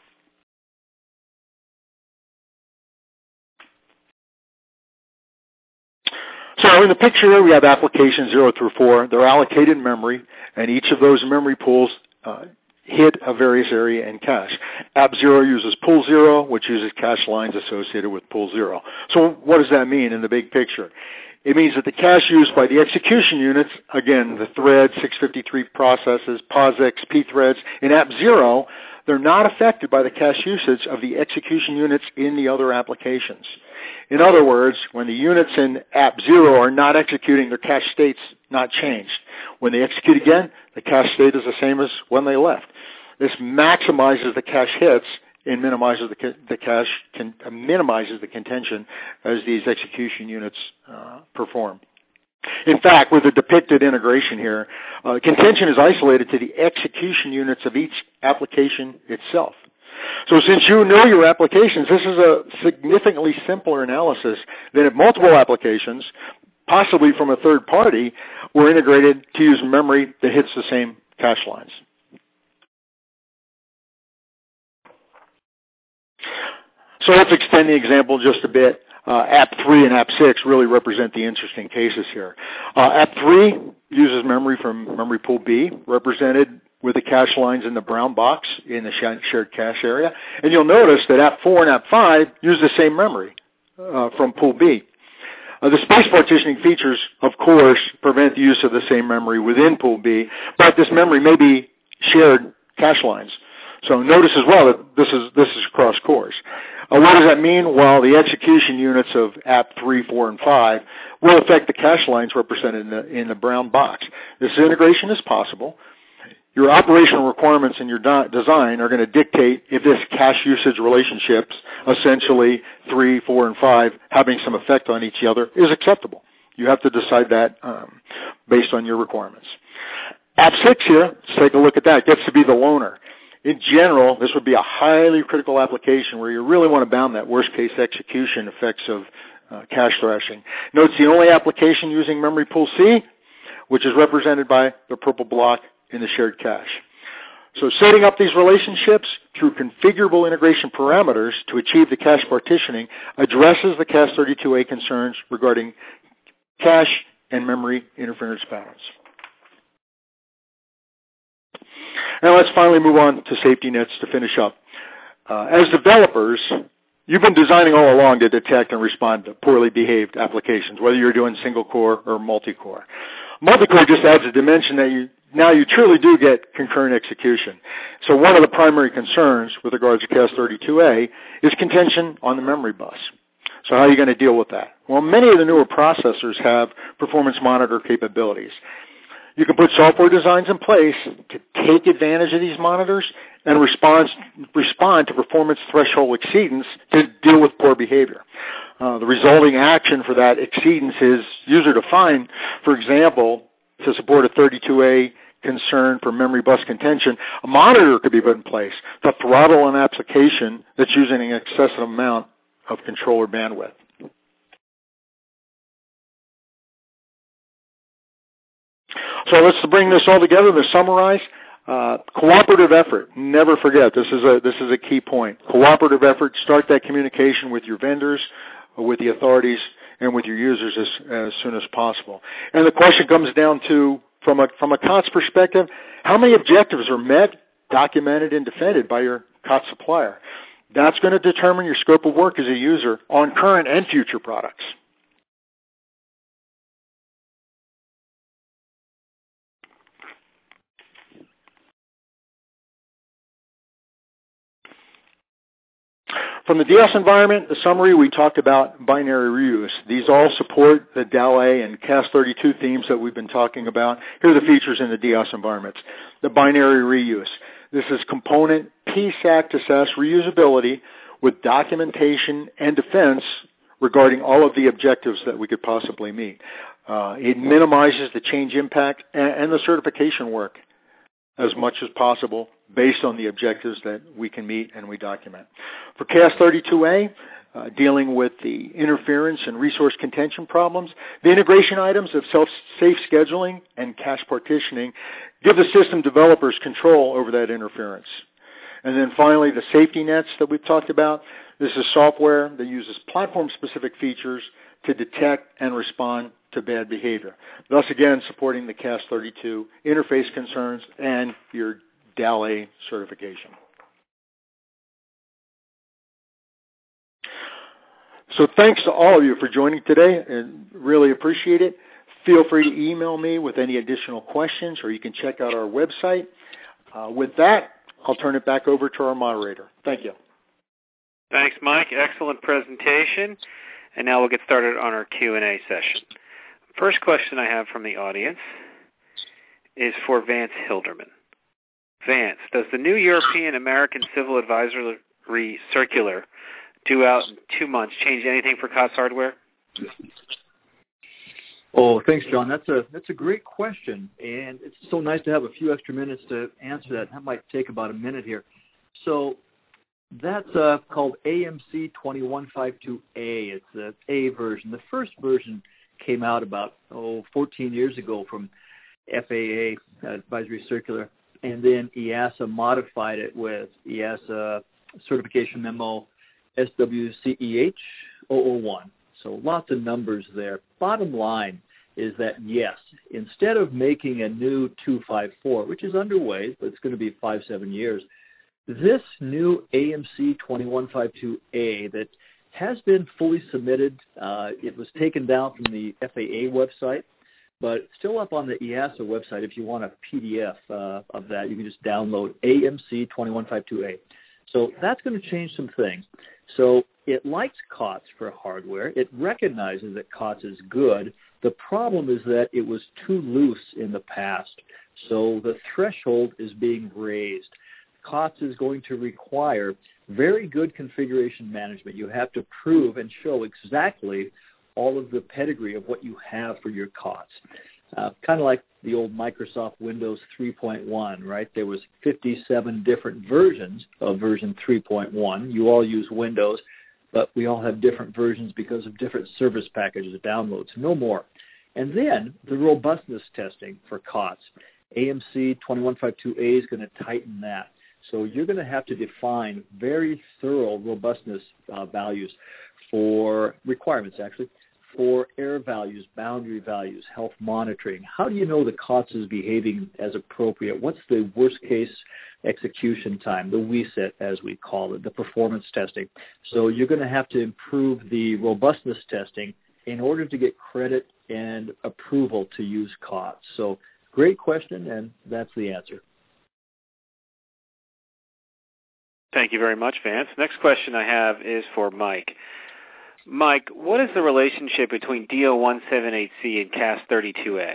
So in the picture here, we have applications zero through four. They're allocated memory, and each of those memory pools uh, hit a various area in cache. App zero uses pool zero, which uses cache lines associated with pool zero. So what does that mean in the big picture? It means that the cache used by the execution units, again, the thread, six fifty-three processes, POSIX, pthreads, in app zero, they're not affected by the cache usage of the execution units in the other applications. In other words, when the units in app zero are not executing, their cache state's not changed. When they execute again, the cache state is the same as when they left. This maximizes the cache hits and minimizes the, the cache, can, uh, minimizes the contention as these execution units uh, perform. In fact, with the depicted integration here, uh, contention is isolated to the execution units of each application itself. So since you know your applications, this is a significantly simpler analysis than if multiple applications, possibly from a third party, were integrated to use memory that hits the same cache lines. So let's extend the example just a bit. Uh, app three and app six really represent the interesting cases here. Uh, app three uses memory from memory pool B, represented with the cache lines in the brown box in the shared cache area. And you'll notice that app four and app five use the same memory uh, from pool B. Uh, the space partitioning features, of course, prevent the use of the same memory within Pool B, but this memory may be shared cache lines. So notice as well that this is this is across cores. Uh, what does that mean? Well, the execution units of A P three, four, and five will affect the cache lines represented in the, in the brown box. This integration is possible. Your operational requirements in your do- design are going to dictate if this cache usage relationships, essentially three, four, and five, having some effect on each other, is acceptable. You have to decide that um, based on your requirements. A P six here, let's take a look at that, gets to be the loner. In general, this would be a highly critical application where you really want to bound that worst-case execution effects of uh, cache thrashing. Note it's the only application using memory pool C, which is represented by the purple block in the shared cache. So setting up these relationships through configurable integration parameters to achieve the cache partitioning addresses the C A S thirty-two A concerns regarding cache and memory interference patterns. Now let's finally move on to safety nets to finish up. Uh, as developers, you've been designing all along to detect and respond to poorly behaved applications, whether you're doing single core or multi-core. Multi-core just adds a dimension that you now you truly do get concurrent execution. So one of the primary concerns with regards to C A S thirty-two A is contention on the memory bus. So how are you going to deal with that? Well, many of the newer processors have performance monitor capabilities. You can put software designs in place to take advantage of these monitors and respond, respond to performance threshold exceedance to deal with poor behavior. Uh, the resulting action for that exceedance is user-defined. For example, to support a thirty-two A concern for memory bus contention, a monitor could be put in place to throttle an application that's using an excessive amount of controller bandwidth. So let's bring this all together to summarize. Uh, cooperative effort. Never forget, this is a this is a key point. Cooperative effort. Start that communication with your vendors, with the authorities, and with your users as, as soon as possible. And the question comes down to, from a from a C O T S perspective, how many objectives are met, documented, and defended by your C O T S supplier? That's going to determine your scope of work as a user on current and future products. From the D O S environment, the summary, we talked about binary reuse. These all support the D A L A and C A S thirty-two themes that we've been talking about. Here are the features in the D O S environments. The binary reuse. This is component P SAC to S A S reusability with documentation and defense regarding all of the objectives that we could possibly meet. Uh, it minimizes the change impact and, and the certification work as much as possible based on the objectives that we can meet and we document. For C A S thirty-two A, uh, dealing with the interference and resource contention problems, the integration items of self-safe scheduling and cache partitioning give the system developers control over that interference. And then finally, the safety nets that we've talked about. This is software that uses platform-specific features to detect and respond to bad behavior. Thus, again, supporting the C A S thirty-two interface concerns and your D A L A certification. So thanks to all of you for joining today, and really appreciate it. Feel free to email me with any additional questions, or you can check out our website. Uh, with that, I'll turn it back over to our moderator. Thank you. Thanks, Mike. Excellent presentation. And now we'll get started on our Q and A session. First question I have from the audience is for Vance Hilderman. Vance, does the new European American Civil Advisory Circular due out in two months change anything for C O T S hardware? Oh, thanks, John. That's a that's a great question, and it's so nice to have a few extra minutes to answer that. That might take about a minute here. So that's uh, called A M C twenty-one fifty-two A. It's the A version. The first version came out about oh fourteen years ago from F A A uh, Advisory Circular, and then E A S A modified it with E A S A Certification Memo S W C E H zero zero one. So lots of numbers there. Bottom line is that, yes, instead of making a new two fifty-four, which is underway, but it's going to be five, seven years, this new A M C twenty-one fifty-two A that has been fully submitted. Uh, it was taken down from the F A A website, but still up on the E A S A website. If you want a P D F uh, of that, you can just download A M C twenty-one fifty-two A. So that's going to change some things. So it likes C O T S for hardware. It recognizes that C O T S is good. The problem is that it was too loose in the past. So the threshold is being raised. C O T S is going to require very good configuration management. You have to prove and show exactly all of the pedigree of what you have for your C O T S. Uh, kind of like the old Microsoft Windows three point one, right? There was fifty-seven different versions of version three point one. You all use Windows, but we all have different versions because of different service packages, downloads, no more. And then the robustness testing for C O T S. A M C twenty-one fifty-two A is going to tighten that. So you're going to have to define very thorough robustness uh, values for requirements, actually, for error values, boundary values, health monitoring. How do you know the C O T S is behaving as appropriate? What's the worst-case execution time, the W E S E T, as we call it, the performance testing? So you're going to have to improve the robustness testing in order to get credit and approval to use C O T S. So great question, and that's the answer. Thank you very much, Vance. Next question I have is for Mike. Mike, what is the relationship between D O one seventy-eight C and C A S thirty-two A?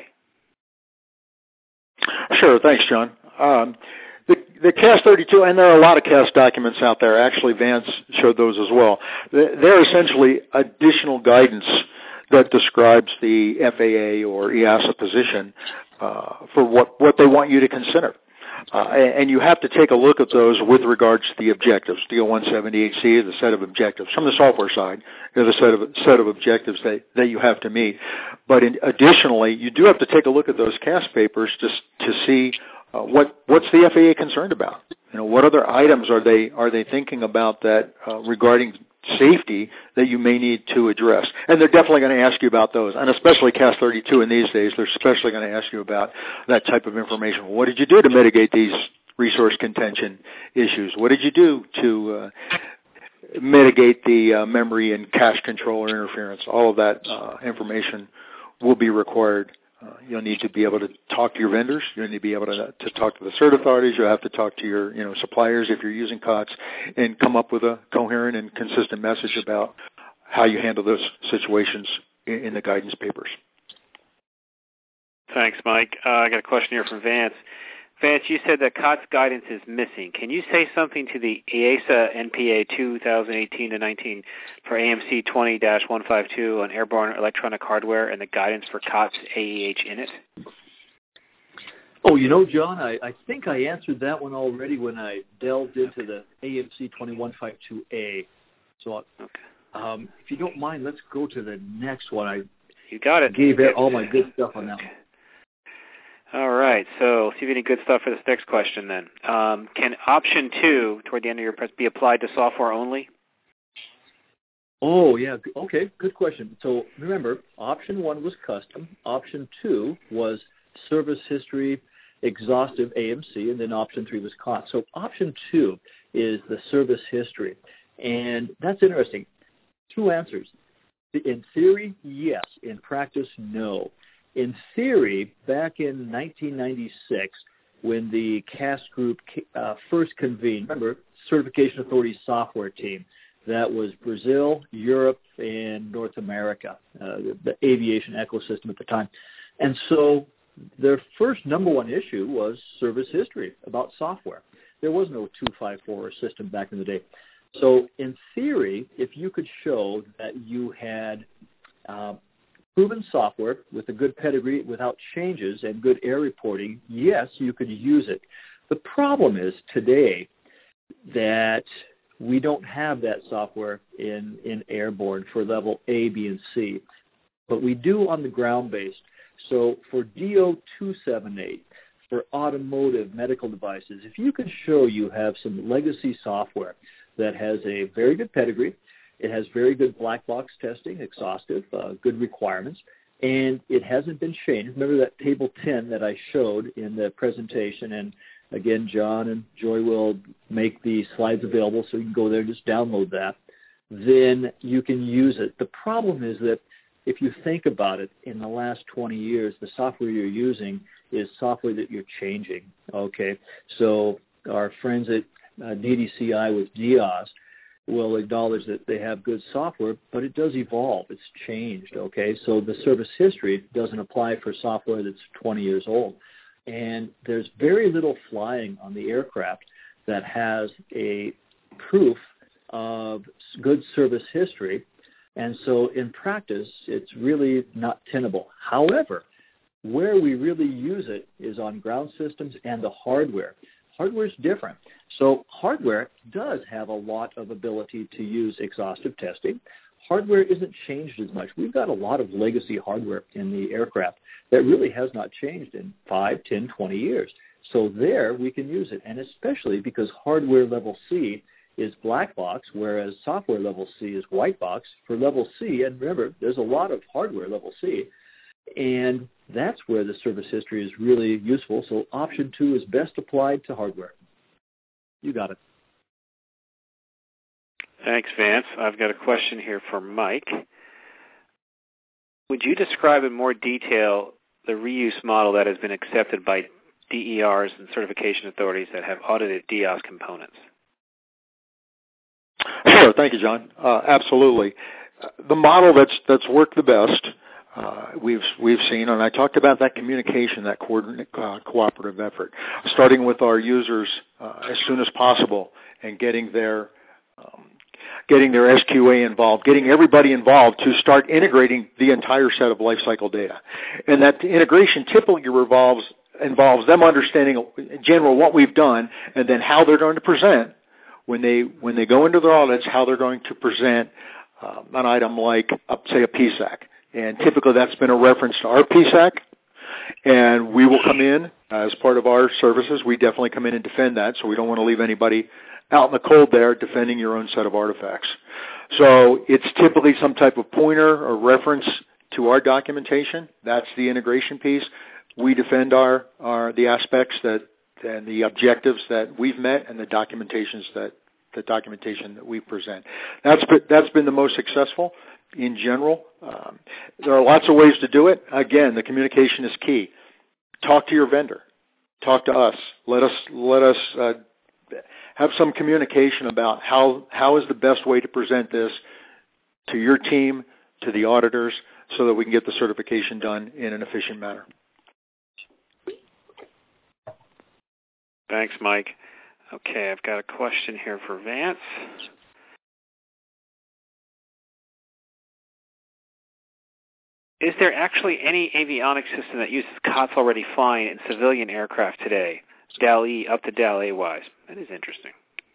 Sure, thanks, John. Um, the, the C A S thirty-two, and there are a lot of C A S documents out there. Actually, Vance showed those as well. They're essentially additional guidance that describes the F A A or E A S A position uh, for what, what they want you to consider. Uh, and you have to take a look at those with regards to the objectives. D O one seventy-eight C is a set of objectives. From the software side, there's a set of, set of objectives that, that you have to meet. But in, additionally, you do have to take a look at those C A S papers to, to see uh, what, what's the F A A concerned about. You know, what other items are they, are they thinking about that uh, regarding safety that you may need to address. And they're definitely going to ask you about those, and especially C A S thirty-two in these days, they're especially going to ask you about that type of information. What did you do to mitigate these resource contention issues? What did you do to uh, mitigate the uh, memory and cache controller interference? All of that uh, information will be required. Uh, you'll need to be able to talk to your vendors. You'll need to be able to, to talk to the cert authorities. You'll have to talk to your you know, suppliers if you're using C O T S and come up with a coherent and consistent message about how you handle those situations in, in the guidance papers. Thanks, Mike. Uh, I got a question here from Vance. Vance, you said that C O T S guidance is missing. Can you say something to the E A S A N P A two thousand eighteen to nineteen for A M C twenty dash one fifty-two on airborne electronic hardware and the guidance for C O T S A E H in it? Oh, you know, John, I, I think I answered that one already when I delved into the A M C twenty-one fifty-two A. So okay. um, if you don't mind, let's go to the next one. I you got it. gave it all my good stuff on that one. All right, so see if you have any good stuff for this next question then. Um, can option two, toward the end of your press, be applied to software only? Oh, yeah, okay, good question. So remember, option one was custom. Option two was service history, exhaustive A M C, and then option three was C O T S. So option two is the service history, and that's interesting. Two answers. In theory, yes. In practice, no. In theory, back in nineteen ninety-six, when the C A S group uh, first convened, remember, Certification Authority Software Team, that was Brazil, Europe, and North America, uh, the, the aviation ecosystem at the time. And so their first number one issue was service history about software. There was no two fifty-four system back in the day. So in theory, if you could show that you had uh, proven software with a good pedigree without changes and good error reporting, yes, you could use it. The problem is today that we don't have that software in, in airborne for level A, B, and C, but we do on the ground-based. So for D O two seventy-eight, for automotive medical devices, if you can show you have some legacy software that has a very good pedigree, it has very good black box testing, exhaustive, uh, good requirements, and it hasn't been changed. Remember that table ten that I showed in the presentation, and again, John and Joy will make the slides available so you can go there and just download that. then you can use it. The problem is that if you think about it, in the last twenty years, the software you're using is software that you're changing, okay? So our friends at uh, D D C I with DiOS will acknowledge that they have good software, but it does evolve. It's changed, okay? So the service history doesn't apply for software that's twenty years old. And there's very little flying on the aircraft that has a proof of good service history. And so in practice, it's really not tenable. However, where we really use it is on ground systems and the hardware. Hardware is different. So hardware does have a lot of ability to use exhaustive testing. Hardware isn't changed as much. We've got a lot of legacy hardware in the aircraft that really has not changed in five, ten, twenty years. So there we can use it, and especially because hardware level C is black box, whereas software level C is white box. For level C, and remember, there's a lot of hardware level C, and that's where the service history is really useful. So option two is best applied to hardware. You got it. Thanks, Vance. I've got a question here for Mike. Would you describe in more detail the reuse model that has been accepted by D E Rs and certification authorities that have audited DiOS components? Sure. Thank you, John. Uh, absolutely. Uh, the model that's that's worked the best, uh, we've we've seen, and I talked about that communication, that coordinate, uh, cooperative effort, starting with our users uh, as soon as possible and getting their um, getting their S Q A involved, getting everybody involved to start integrating the entire set of lifecycle data. And that integration typically revolves involves them understanding in general what we've done and then how they're going to present when they when they go into their audits, how they're going to present uh, an item like, uh, say, a P SAC. And typically that's been a reference to our P SAC, and we will come in as part of our services. We definitely come in and defend that, so we don't want to leave anybody out in the cold there defending your own set of artifacts. So it's typically some type of pointer or reference to our documentation. That's the integration piece. We defend our, our the aspects that and the objectives that we've met and the documentations that the documentation that we present. That's been, that's been the most successful in general. Um, there are lots of ways to do it. Again, the communication is key. Talk to your vendor. Talk to us. Let us let us uh, have some communication about how how is the best way to present this to your team, to the auditors, so that we can get the certification done in an efficient manner. Thanks, Mike. Okay, I've got a question here for Vance. Is there actually any avionics system that uses C O T S already flying in civilian aircraft today, D A L-E up to D A L A-wise? That is interesting.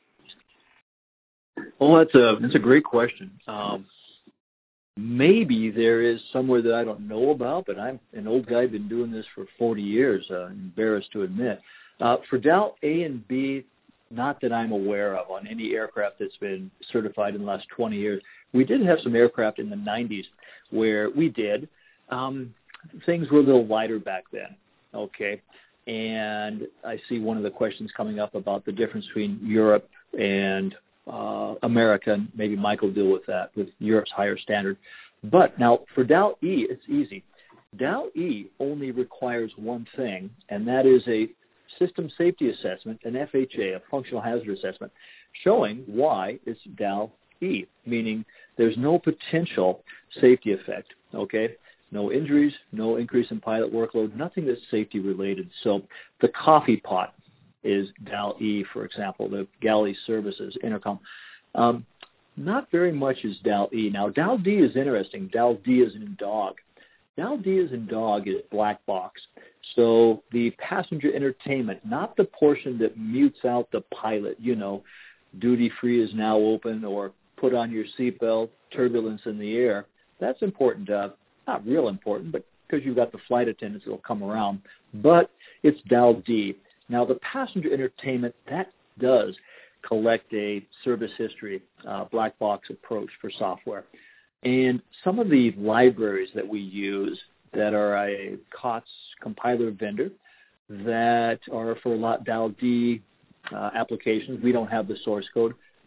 Well, that's a that's a great question. Um, maybe there is somewhere that I don't know about, but I'm an old guy, been doing this for forty years. Uh, embarrassed to admit. Uh, for D A L A and B, not that I'm aware of on any aircraft that's been certified in the last twenty years. We did have some aircraft in the nineties where we did. Um, things were a little lighter back then, okay? And I see one of the questions coming up about the difference between Europe and uh, America, and maybe Mike will deal with that, with Europe's higher standard. But now for D A L-E, it's easy. D A L-E only requires one thing, and that is a system safety assessment, an F H A, a functional hazard assessment, showing why it's D A L-E, meaning there's no potential safety effect, okay? No injuries, no increase in pilot workload, nothing that's safety related. So the coffee pot is D A L-E, for example, the galley services, intercom. Um, not very much is D A L-E. Now, D A L-D is interesting. D A L-D is in dog. D A L-D is in dog is black box. So the passenger entertainment, not the portion that mutes out the pilot, you know, duty free is now open or put on your seatbelt, turbulence in the air. That's important, uh, not real important, but because you've got the flight attendants that will come around. But it's D A L-D. Now, the passenger entertainment, that does collect a service history, uh, black box approach for software. And some of the libraries that we use that are a C O T S compiler vendor that are for a lot D A L-D uh, applications, we don't have the source code.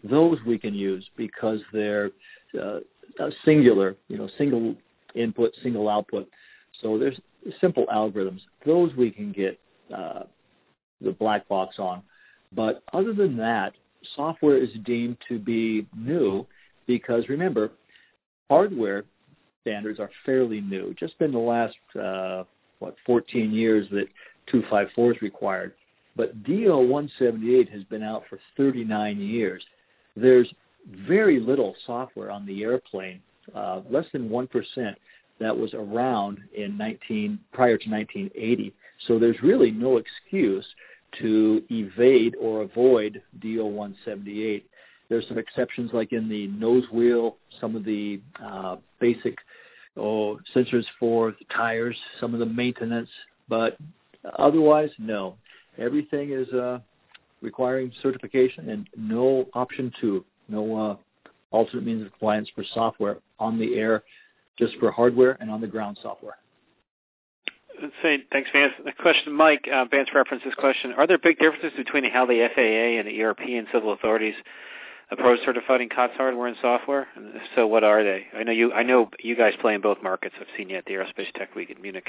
those we can use because they're uh, singular, you know, single input, single output. So there's simple algorithms. Those we can get uh, the black box on. But other than that, software is deemed to be new because, remember, hardware standards are fairly new. Just in the last, uh, what, fourteen years that two fifty-four is required. But D O one seventy-eight has been out for thirty-nine years. There's very little software on the airplane, uh, less than one percent that was around in nineteen prior to nineteen eighty. So there's really no excuse to evade or avoid D O one seventy-eight. There's some exceptions like in the nose wheel, some of the uh, basic oh, sensors for the tires, some of the maintenance, but otherwise, no. Everything is uh, requiring certification and no option two, no uh, alternate means of compliance for software on the air, just for hardware and on the ground software. Say, thanks, Vance. The question, Mike, uh, Vance referenced this question. Are there big differences between how the F A A and the E R P and civil authorities approach certifying C O T S hardware and software? And if so, what are they? I know you. I know you guys play in both markets. I've seen you at the Aerospace Tech Week in Munich.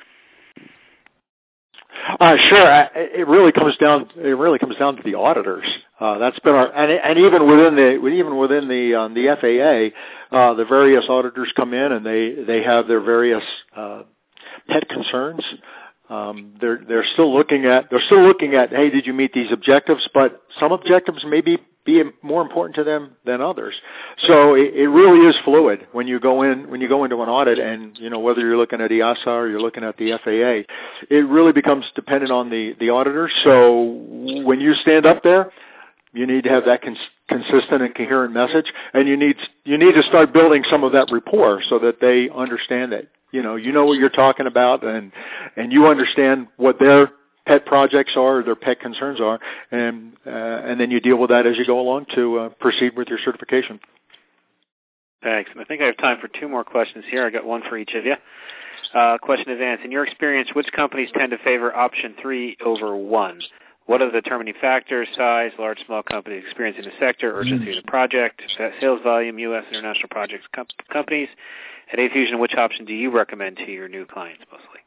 Uh, sure. It really comes down. It really comes down to the auditors. Uh, that's been our, and, and even within the even within the um, the F A A, uh, the various auditors come in and they they have their various uh, pet concerns. Um, they're they're still looking at they're still looking at hey, did you meet these objectives? But some objectives may be, be more important to them than others. So it, it really is fluid when you go in when you go into an audit, and you know whether you're looking at E A S A or you're looking at the F A A, it really becomes dependent on the the auditors. So when you stand up there, you need to have that cons- consistent and coherent message, and you need you need to start building some of that rapport so that they understand it. You know, you know what you're talking about, and and you understand what their pet projects are, or their pet concerns are, and uh, and then you deal with that as you go along to uh, proceed with your certification. Thanks. And I think I have time for two more questions here. I got one for each of you. Uh, question is, Vance, in your experience, which companies tend to favor option three over one? What are the determining factors? Size, large, small companies, experience in the sector, urgency of the project, sales volume, U S international projects com- companies. At A-Fusion, which option do you recommend to your new clients mostly?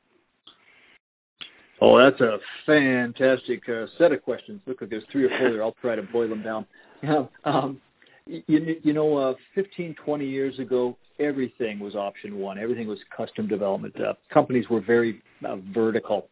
Oh, that's a fantastic uh, set of questions. Look, there's three or four there. I'll try to boil them down. Yeah, um, you, you know, uh, fifteen, twenty years ago, everything was option one. Everything was custom development. Uh, companies were very uh, vertical.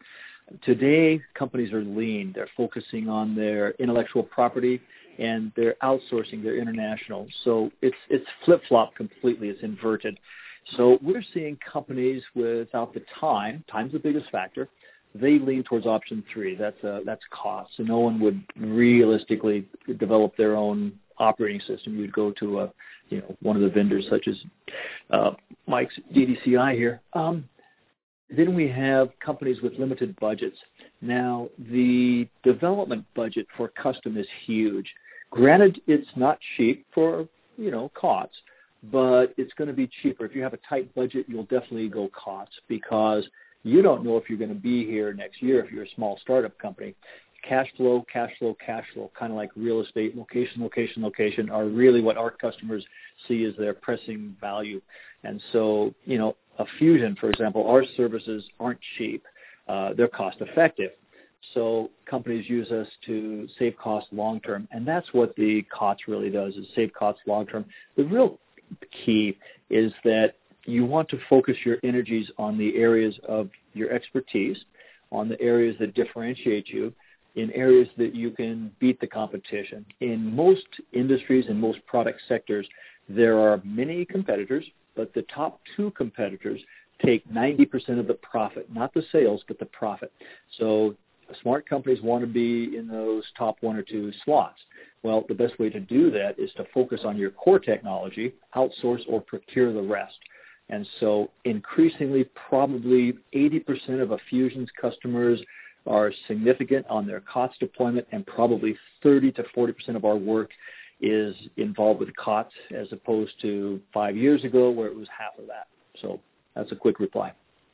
Today, companies are lean. They're focusing on their intellectual property, and they're outsourcing. They're international. So it's it's flip-flop completely. It's inverted. So we're seeing companies without the time. Time's the biggest factor. They lean towards option three. That's uh, that's cost. So no one would realistically develop their own operating system. You'd go to a, you know, one of the vendors such as uh, Mike's D D C I here. Um, Then we have companies with limited budgets. Now, the development budget for custom is huge. Granted, it's not cheap for, you know, C O T S, but it's going to be cheaper. If you have a tight budget, you'll definitely go C O T S because you don't know if you're going to be here next year if you're a small startup company. Cash flow, cash flow, cash flow, kind of like real estate, location, location, location, are really what our customers see as their pressing value. And so, you know, a Fusion, for example, our services aren't cheap. Uh, they're cost effective. So companies use us to save costs long term. And that's what the C O T S really does, is save costs long term. The real key is that you want to focus your energies on the areas of your expertise, on the areas that differentiate you, in areas that you can beat the competition. In most industries and most product sectors, there are many competitors, but the top two competitors take ninety percent of the profit, not the sales, but the profit. So smart companies want to be in those top one or two slots. Well, the best way to do that is to focus on your core technology, outsource or procure the rest. And so increasingly, probably eighty percent of a Fusion's customers are significant on their C O T S deployment, and probably thirty to forty percent of our work is involved with C O T S as opposed to five years ago where it was half of that. So that's a quick reply.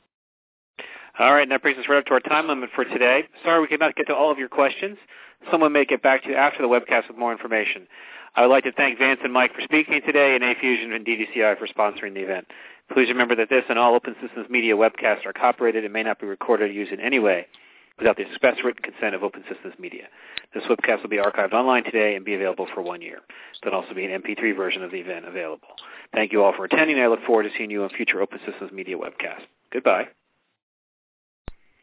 All right, and that brings us right up to our time limit for today. Sorry we could not get to all of your questions. Someone may get back to you after the webcast with more information. I would like to thank Vance and Mike for speaking today, and A-Fusion and D D C I for sponsoring the event. Please remember that this and all Open Systems Media webcasts are copyrighted and may not be recorded or used in any way without the express written consent of Open Systems Media. This webcast will be archived online today and be available for one year. There'll also be an M P three version of the event available. Thank you all for attending, and I look forward to seeing you on future Open Systems Media webcasts. Goodbye.